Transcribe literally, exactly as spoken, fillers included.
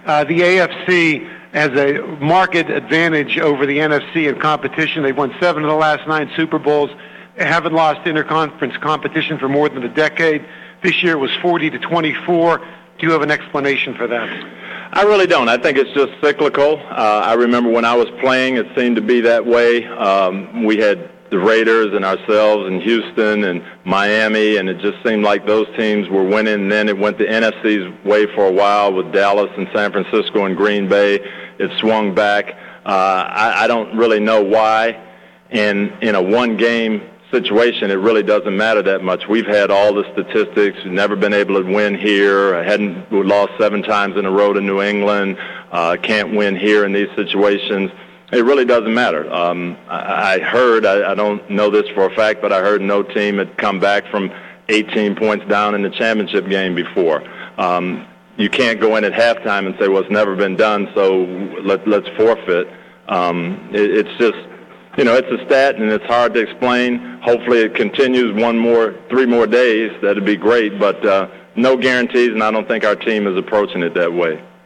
uh, the A F C has a market advantage over the N F C in competition. They've won seven of the last nine Super Bowls. They haven't lost interconference competition for more than a decade. This year it was forty to twenty-four. Do you have an explanation for that? I really don't. I think it's just cyclical. Uh, I remember when I was playing, it seemed to be that way. Um, we had the Raiders and ourselves and Houston and Miami, and it just seemed like those teams were winning. And then it went the N F C's way for a while with Dallas and San Francisco and Green Bay. It swung back. Uh, I, I don't really know why. And in a one-game situation, it really doesn't matter that much. We've had all the statistics. We've never been able to win here. I hadn't we lost seven times in a row to New England. Uh, can't win here in these situations. It really doesn't matter. Um, I, I heard, I, I don't know this for a fact, but I heard no team had come back from eighteen points down in the championship game before. Um, you can't go in at halftime and say, well, it's never been done, so let, let's forfeit. Um, it, it's just, you know, it's a stat, and it's hard to explain. Hopefully it continues one more, three more days. That'd be great, but uh, no guarantees, and I don't think our team is approaching it that way.